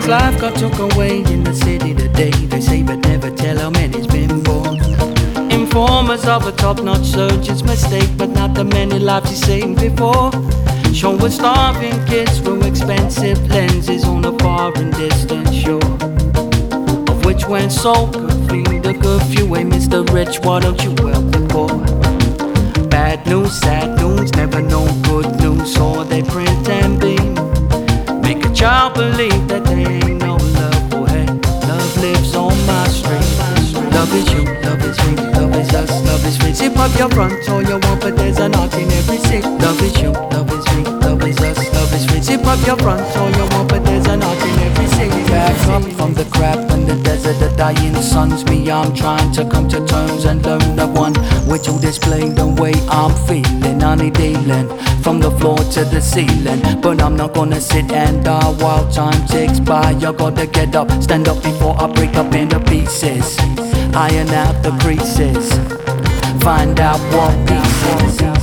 life got took away in the city today. They say but never tell how many's been born. Informers of a top-notch surgeon's mistake, but not the many lives he saved before. Showing starving kids through expensive lenses on a far and distant shore, of which when so could feed a good few. Hey, Mr. Rich, why don't you help the poor? Bad news, sad news, never know good news, so they print and beam. Make a child believe that there ain't no love. Oh hey, love lives on my street. Love is you, love is me, love is us, love is free. Zip up your front all you want, but there's an art in every seat. Love is you, love is me, love is us, love is free. Zip up your front all you want, but there's an art in every seat. Back up from the crap and the desert, the dying suns. Me, I'm trying to come to terms and learn the one which will display the way I'm feeling. Honey dealing from the floor to the ceiling, but I'm not gonna sit and die while time ticks by. You gotta get up, stand up before I break up into pieces. Iron out the creases, find out what pieces.